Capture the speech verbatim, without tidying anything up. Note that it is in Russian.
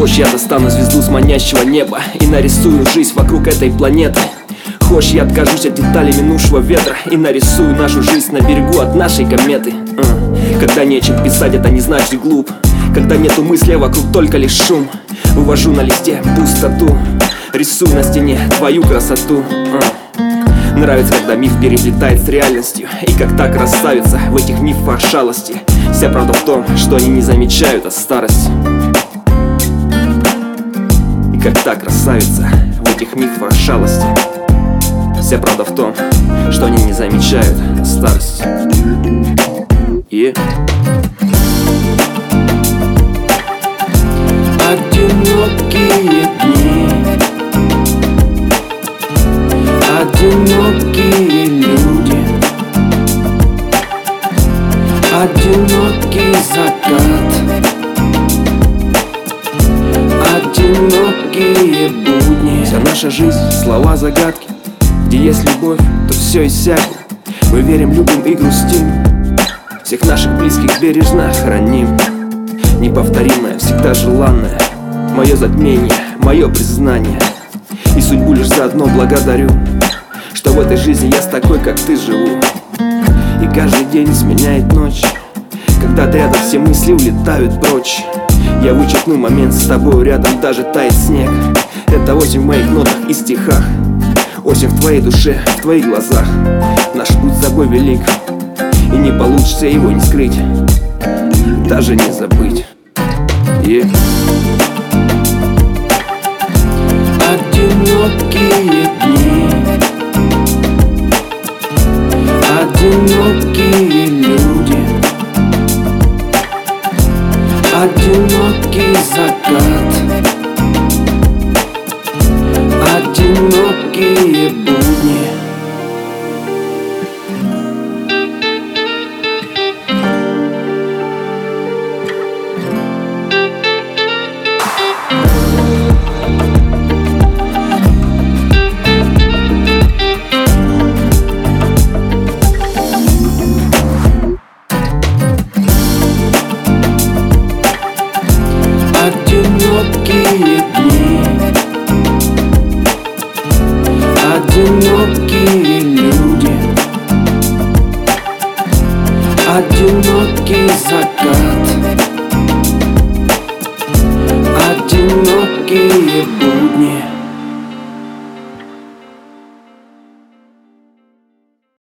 Хочешь, я достану звезду с манящего неба и нарисую жизнь вокруг этой планеты. Хочешь, я откажусь от деталей минувшего ветра и нарисую нашу жизнь на берегу от нашей кометы. uh. Когда нечем писать, это не значит глуп. Когда нету мысли, а вокруг только лишь шум. Вывожу на листе пустоту, рисую на стене твою красоту. uh. Нравится, когда миф переплетает с реальностью. И как та красавица в этих мифах шалости. Вся правда в том, что они не замечают от старости. И как та красавица в этих мифах шалости. Вся правда в том, что они не замечают от старости. Yeah. Одинокие дни, одинокие люди, одинокий закат, одинокие будни. Вся наша жизнь — слова загадки. Где есть любовь, то все иссякнет. Мы верим, любим и грустим. Всех наших близких бережно храним. Неповторимое, всегда желанное. Мое затмение, мое признание. И судьбу лишь заодно благодарю, что в этой жизни я с такой, как ты, живу. И каждый день сменяет ночь. Когда ты рядом, все мысли улетают прочь. Я вычеркну момент с тобой рядом, даже тает снег. Это осень в моих нотах и стихах. Осень в твоей душе, в твоих глазах. Наш путь с тобой велик, и не получится его не скрыть, даже не забыть. Yeah. Одинокие дни, одинокие люди, одинокий закат, одинокие будни. Одинокие дни, одинокие люди, одинокий закат, одинокие будни.